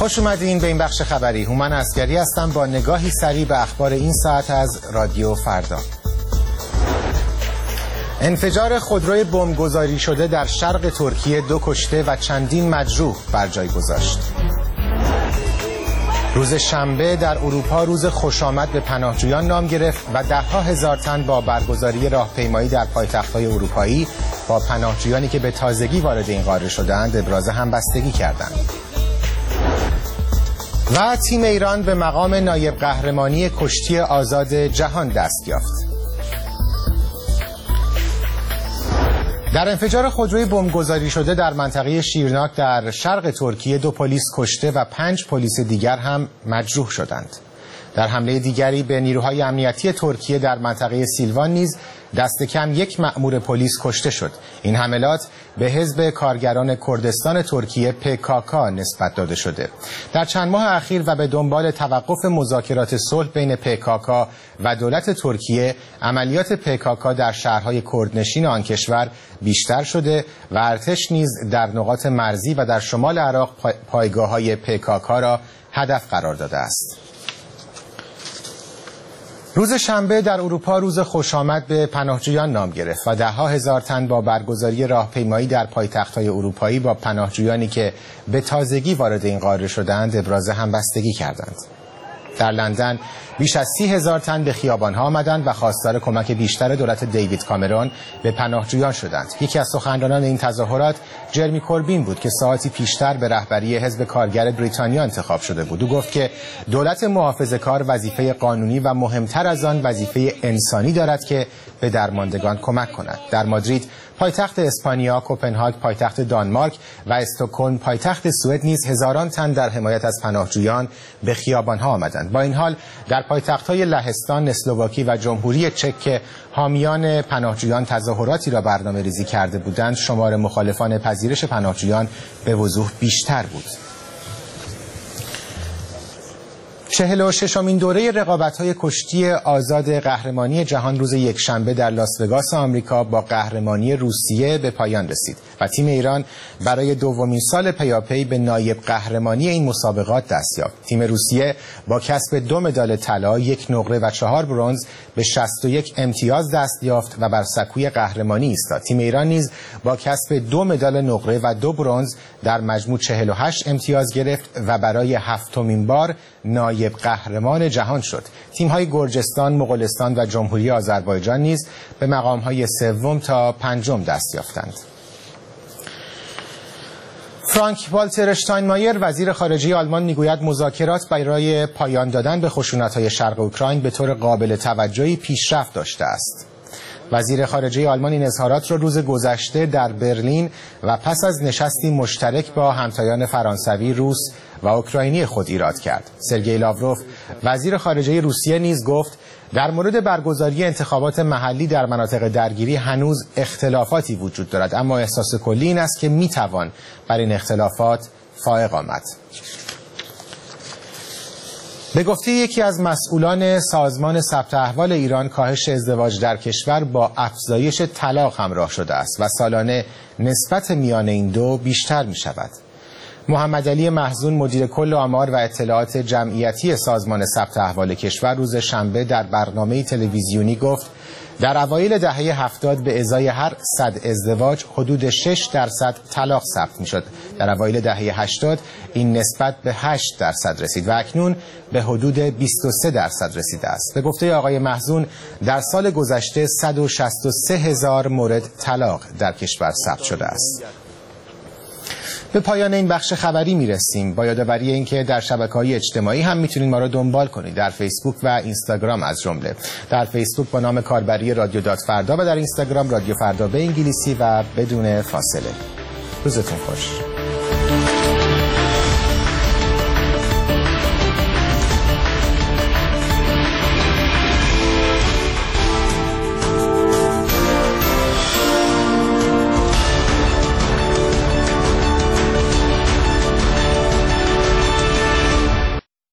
خوش اومدین به این بخش خبری. هومن عسگری هستم با نگاهی سریع به اخبار این ساعت از رادیو فردا. انفجار خودروی بمبگذاری شده در شرق ترکیه 2 کشته و چندین مجروح بر جای گذاشت. روز شنبه در اروپا روز خوشامد به پناهجویان نام گرفت و ده‌ها هزار تن با برگزاری راهپیمایی در پایتخت‌های اروپایی با پناهجویانی که به تازگی وارد این قاره شدند ابراز همبستگی کردند. و تیم ایران به مقام نایب قهرمانی کشتی آزاد جهان دست یافت. در انفجار خودروی بمبگذاری شده در منطقه شیرناک در شرق ترکیه 2 پلیس کشته و 5 پلیس دیگر هم مجروح شدند. در حمله دیگری به نیروهای امنیتی ترکیه در منطقه سیلوان نیز دست کم 1 مأمور پلیس کشته شد. این حملات به حزب کارگران کردستان ترکیه PKK نسبت داده شده. در چند ماه اخیر و به دنبال توقف مذاکرات صلح بین PKK و دولت ترکیه، عملیات PKK در شهرهای کردنشین آن کشور بیشتر شده و ارتش نیز در نقاط مرزی و در شمال عراق پایگاه‌های PKK را هدف قرار داده است. روز شنبه در اروپا روز خوشامد به پناهجویان نام گرفت و ده‌ها هزار تن با برگزاری راهپیمایی در پایتخت‌های اروپایی با پناهجویانی که به تازگی وارد این قاره شدند ابراز همبستگی کردند. در لندن بیش از 30,000 تن به خیابان‌ها آمدند و خواستار کمک بیشتر دولت دیوید کامرون به پناهجویان شدند. یکی از سخنرانان این تظاهرات جرمی کوربین بود که ساعتی پیشتر به رهبری حزب کارگر بریتانیا انتخاب شده بود. او گفت که دولت محافظه‌کار وظیفه قانونی و مهمتر از آن وظیفه انسانی دارد که به درماندگان کمک کند. در مادرید پایتخت اسپانیا، کوپنهاگ پایتخت دانمارک و استکهلم پایتخت سوئد نیز هزاران تن در حمایت از پناهجویان به خیابان‌ها آمدند. با این حال در پایتخت‌های لهستان، اسلواکی و جمهوری چک که حامیان پناهجویان تظاهراتی را برنامه‌ریزی کرده بودند، شمار مخالفان پذیرش پناهجویان به وضوح بیشتر بود. 46مین دوره رقابت‌های کشتی آزاد قهرمانی جهان روز یکشنبه در لاس وگاس آمریکا با قهرمانی روسیه به پایان رسید و تیم ایران برای 2مین سال پیاپی به نایب قهرمانی این مسابقات دست یافت. تیم روسیه با کسب 2 مدال طلا، 1 نقره و 4 برنز به 61 امتیاز دست یافت و بر سکوی قهرمانی ایستاد. تیم ایران نیز با کسب 2 مدال نقره و 2 برنز در مجموع 48 امتیاز گرفت و برای 7مین بار نایب قهرمان جهان شد. تیم‌های گرجستان، مغولستان و جمهوری آذربایجان نیز به مقام‌های 3 تا 5 دست یافتند. فرانک والتر اشتاینمایر وزیر خارجه آلمان میگوید مذاکرات برای پایان دادن به خشونت‌های شرق اوکراین به طور قابل توجهی پیشرفت داشته است. وزیر خارجه آلمان این اظهارات را روز گذشته در برلین و پس از نشستی مشترک با همتایان فرانسوی، روس و اوکراینی خود ایراد کرد. سرگئی لاوروف وزیر خارجه روسیه نیز گفت در مورد برگزاری انتخابات محلی در مناطق درگیری هنوز اختلافاتی وجود دارد، اما احساس کلی این است که میتوان بر این اختلافات فائق آمد. به گفته یکی از مسئولان سازمان ثبت احوال ایران، کاهش ازدواج در کشور با افزایش طلاق همراه شده است و سالانه نسبت میان این دو بیشتر می شود. محمد علی محزون مدیر کل آمار و اطلاعات جمعیتی سازمان ثبت احوال کشور روز شنبه در برنامه تلویزیونی گفت در اوایل دهه 70 به ازای هر 100 ازدواج حدود 6% طلاق ثبت میشد. در اوایل دهه 80 این نسبت به 8% رسید و اکنون به حدود 23% رسیده است. به گفته آقای محزون در سال گذشته 163,000 مورد طلاق در کشور ثبت شده است. به پایان این بخش خبری میرسیم با یادآوری اینکه در شبکه‌های اجتماعی هم میتونید ما را دنبال کنید، در فیسبوک و اینستاگرام از جمله. در فیسبوک با نام کاربری رادیو فردا و در اینستاگرام رادیو فردا به انگلیسی و بدون فاصله. روزتون خوش.